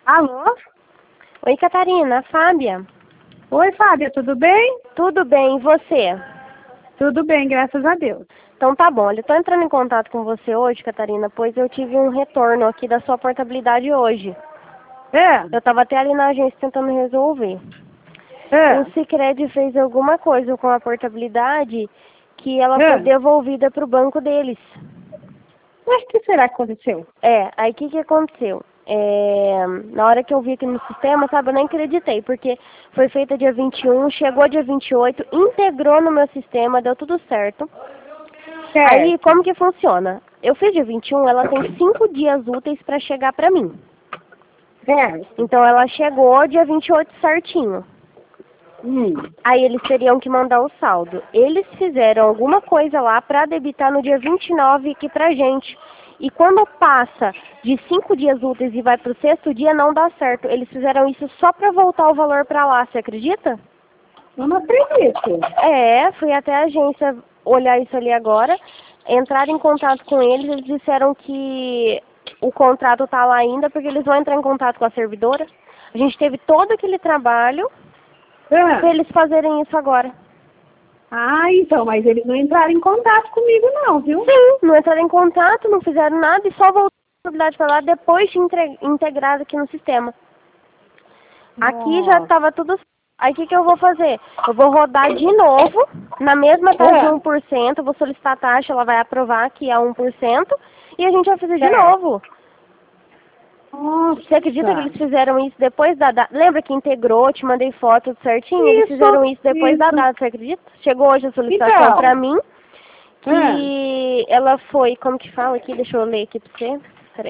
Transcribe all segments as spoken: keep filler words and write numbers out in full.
Alô? Oi, Catarina, Fábia. Oi, Fábia, tudo bem? Tudo bem, e você? Tudo bem, graças a Deus. Então tá bom, eu tô entrando em contato com você hoje, Catarina, pois eu tive um retorno aqui da sua portabilidade hoje. É? Eu tava até ali na agência tentando resolver. É? O Sicredi fez alguma coisa com a portabilidade que ela É? foi devolvida pro banco deles. Mas o que será que aconteceu? É, aí o que que aconteceu? É, na hora que eu vi aqui no sistema, sabe, eu nem acreditei, porque foi feita dia vinte e um, chegou dia vinte e oito, integrou no meu sistema, deu tudo certo. Certo. Aí, como que funciona? Eu fiz dia vinte e um, ela tem cinco dias úteis para chegar para mim. Certo. Então, ela chegou dia vinte e oito certinho. Hum. Aí, eles teriam que mandar o saldo. Eles fizeram alguma coisa lá para debitar no dia vinte e nove aqui pra gente. E quando passa de cinco dias úteis e vai pro sexto dia, não dá certo. Eles fizeram isso só para voltar o valor para lá, você acredita? Eu não acredito. É, fui até a agência olhar isso ali agora, entrar em contato com eles, eles disseram que o contrato tá lá ainda, porque eles vão entrar em contato com a servidora. A gente teve todo aquele trabalho É. para eles fazerem isso agora. Ah, então, mas eles não entraram em contato comigo não, viu? Sim, não entraram em contato, não fizeram nada e só voltaram a possibilidade para lá depois de entre- integrado aqui no sistema. Aqui já Nossa. estava tudo. Aí o que, que eu vou fazer? Eu vou rodar de novo, na mesma taxa de É. um por cento, vou solicitar a taxa, ela vai aprovar que é um por cento, e a gente vai fazer de Certo. novo. Nossa. Você acredita que eles fizeram isso depois da data? Lembra que integrou, te mandei foto tudo certinho? Eles Isso, fizeram isso depois da isso. data, você acredita? Chegou hoje a solicitação Então. pra mim, É. que ela foi, como que fala aqui? Deixa eu ler aqui pra você. Peraí.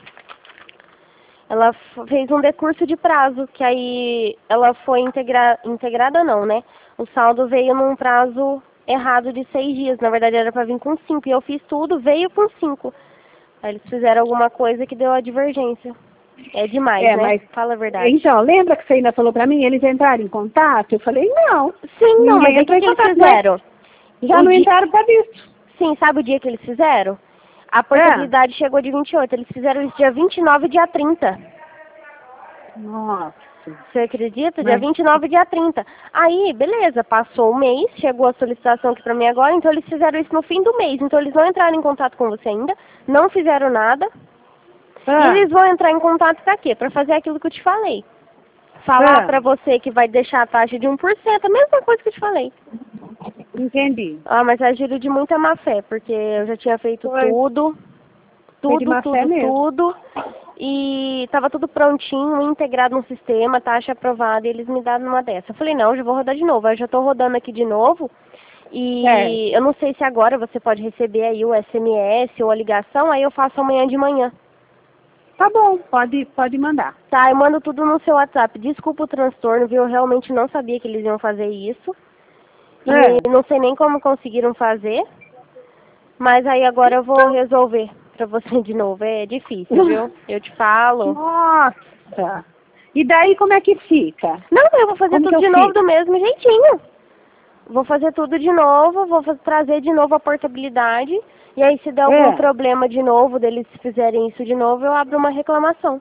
Ela f- fez um decurso de prazo, que aí ela foi integra integrada não, né? O saldo veio num prazo errado de seis dias. Na verdade era para vir com cinco. E eu fiz tudo, veio com cinco. Aí eles fizeram alguma coisa que deu a divergência. É demais, É, né? mas... Fala a verdade. Então, lembra que você ainda falou pra mim, eles entraram em contato? Eu falei, não. Sim, não, mas Ninguém aí o que, entrou em que eles contato, fizeram? mas já O não di- entraram pra isso. Sim, sabe o dia que eles fizeram? A É. portabilidade chegou de vinte e oito. Eles fizeram isso dia vinte e nove e dia trinta. Nossa. Você acredita? Dia Mas, vinte e nove e dia trinta. Aí, beleza, passou o mês, chegou a solicitação aqui pra mim agora, então eles fizeram isso no fim do mês. Então eles não entraram em contato com você ainda, não fizeram nada. E ah, eles vão entrar em contato pra quê? Pra fazer aquilo que eu te falei. Falar ah, pra você que vai deixar a taxa de um por cento, a mesma coisa que eu te falei. entendi. Ah, mas agiram de muita má fé, porque eu já tinha feito Foi. tudo, Foi de tudo, má fé tudo, mesmo. tudo. E estava tudo prontinho, integrado no sistema, taxa aprovada, e eles me daram uma dessa. Eu falei, não, eu já vou rodar de novo. Aí eu já estou rodando aqui de novo. E É. eu não sei se agora você pode receber aí o S M S ou a ligação, aí eu faço amanhã de manhã. Tá bom, pode, pode mandar. Tá, eu mando tudo no seu WhatsApp. Desculpa o transtorno, viu? Eu realmente não sabia que eles iam fazer isso. É. E não sei nem como conseguiram fazer. Mas aí agora eu vou resolver pra você de novo. É difícil, viu? Eu te falo. Nossa. E daí como é que fica? Não, eu vou fazer Como que tudo eu de novo fico? do mesmo jeitinho. Vou fazer tudo de novo, vou fa- trazer de novo a portabilidade. E aí se der algum É. problema de novo, deles fizerem isso de novo, eu abro uma reclamação.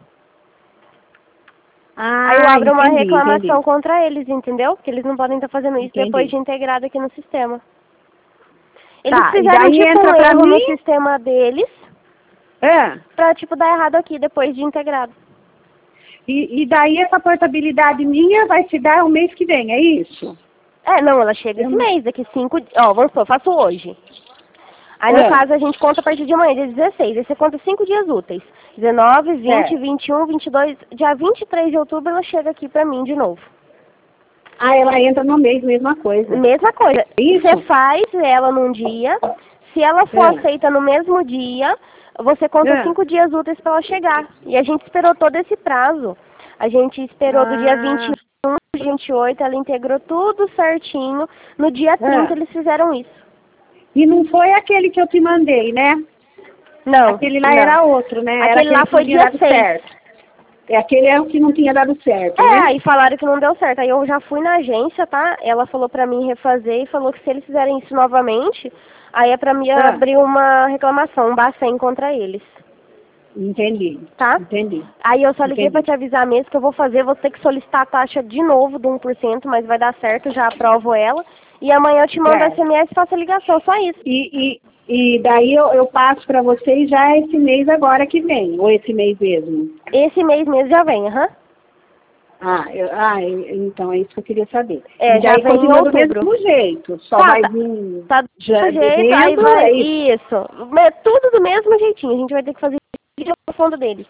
Aí eu Ah, abro uma entendi, reclamação entendi. contra eles, entendeu? Porque eles não podem estar fazendo isso depois Entendi. de integrado aqui no sistema. Eles Tá, e fizeram daí tipo um entra pra erro no mim? sistema deles É. pra tipo dar errado aqui depois de integrado. E, e daí essa portabilidade minha vai se dar o mês que vem, é isso? É, não, ela chega Eu esse não... mês, daqui cinco dias. Ó, vamos supor, eu faço hoje. Aí no É. caso a gente conta a partir de amanhã, dia dezesseis. Aí você conta cinco dias úteis. dezenove, vinte, É. vinte e um, vinte e dois. Dia vinte e três de outubro ela chega aqui pra mim de novo. Ah, ela entra no mês, mesma coisa. Mesma coisa. Isso? Você faz ela num dia. Se ela for É. aceita no mesmo dia, você conta É. cinco dias úteis pra ela chegar. E a gente esperou todo esse prazo. A gente esperou do dia vinte Ah, e um, vinte e oito, ela integrou tudo certinho. No dia trinta é. eles fizeram isso. E não foi aquele que eu te mandei, né? Não, Aquele lá não. era outro, né? Era Aquele aquele lá que não foi tinha dia dado seis. certo. É, aquele é o que não tinha dado certo, É, né? aí falaram que não deu certo. Aí eu já fui na agência, tá? Ela falou pra mim refazer e falou que se eles fizerem isso novamente, aí é pra mim É. abrir uma reclamação, um bacen contra eles. Entendi. Tá? Entendi. Aí eu só liguei Entendi. pra te avisar mesmo que eu vou fazer, vou ter que solicitar a taxa de novo do um por cento, mas vai dar certo, já aprovo ela. E amanhã eu te mando Certo. S M S e faço a ligação, só isso. E, e, e daí eu, eu passo para vocês já esse mês agora que vem, ou esse mês mesmo? Esse mês mesmo já vem, aham. Ah, eu, ah, eu- então é isso que eu queria saber. É, E já daí vem em continua do outubro. mesmo jeito, só Tá, vai tá. vir Tá do já mesmo jeito, aí dezembro, vai. é isso? Isso. Me- Tudo do mesmo jeitinho. A gente vai ter que fazer vídeo no fundo deles.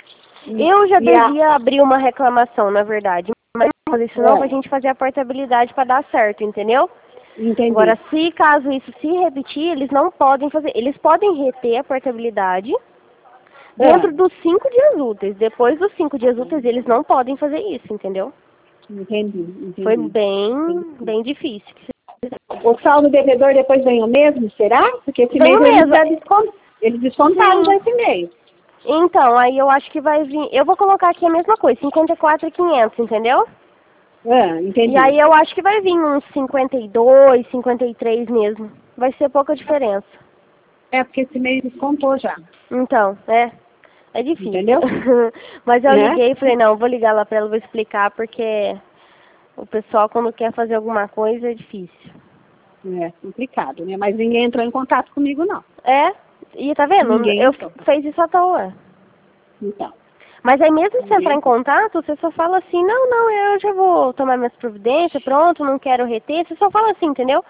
Eu já E a, devia abrir uma reclamação, na verdade. Mas não fazer isso não, é, pra gente fazer a portabilidade pra dar certo, entendeu? entendi. Agora, se caso isso se repetir, eles não podem fazer. Eles podem reter a portabilidade dentro É, dos cinco dias úteis. Depois dos cinco dias úteis, eles não podem fazer isso, entendeu? entendi, entendi. Foi bem, entendi. bem difícil. O saldo devedor depois vem o mesmo, será? Porque esse Vem mês o eles mesmo. já descont... eles descontaram já Sim. esse mês. Então, aí eu acho que vai vir. Eu vou colocar aqui a mesma coisa, cinquenta e quatro mil e quinhentos, entendeu? Ah, entendi. E aí eu acho que vai vir uns cinquenta e dois, cinquenta e três mesmo. Vai ser pouca diferença. É porque esse mês descontou já. Então, é. É difícil. Entendeu? Mas eu Né? liguei e falei, não, vou ligar lá pra ela, vou explicar, porque o pessoal quando quer fazer alguma coisa é difícil. É complicado, né? Mas ninguém entrou em contato comigo, não. É, e tá vendo? Ninguém Eu entrou. fiz isso à toa. Então. Mas aí mesmo se Ninguém entrar em entrou. contato, você só fala assim, não, não, eu já vou tomar minhas providências, pronto, não quero reter. Você só fala assim, entendeu?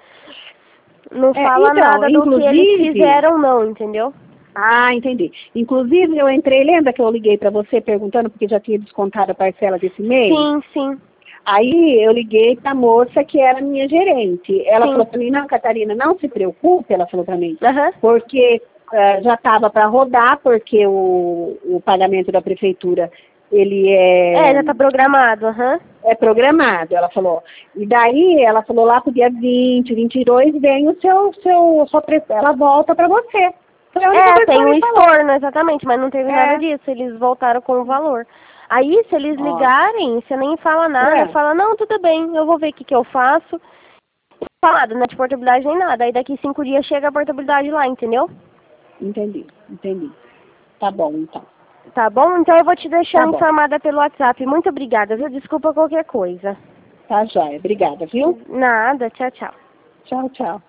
Não É, fala então, nada do que eles inclusive... fizeram não, entendeu? Ah, entendi. Inclusive, eu entrei, lembra que eu liguei para você perguntando porque já tinha descontado a parcela desse mês? Sim, sim, Aí eu liguei para a moça que era minha gerente. Ela sim. falou para mim, não, Catarina, não se preocupe, ela falou para mim, Aham. porque eh, já estava para rodar, porque o, o pagamento da prefeitura, ele é, É, já tá programado, aham. é programado, ela falou. E daí ela falou lá pro dia vinte, vinte e dois, vem o seu, seu, sua pre- ela volta para você. Foi a única É, coisa que tem ela um me falou. estorno, exatamente, mas não teve É. nada disso, eles voltaram com o valor. Aí, se eles Ó. ligarem, você nem fala nada, É. fala, não, tudo bem, eu vou ver o que, que eu faço. Não fala nada, não é de portabilidade nem nada. Aí daqui cinco dias chega a portabilidade lá, entendeu? Entendi, entendi. Tá bom, então. Tá bom? Então eu vou te deixar Tá bom. informada pelo WhatsApp. Muito obrigada, viu? Desculpa qualquer coisa. Tá joia. Obrigada, viu? Nada, tchau, tchau. Tchau, tchau.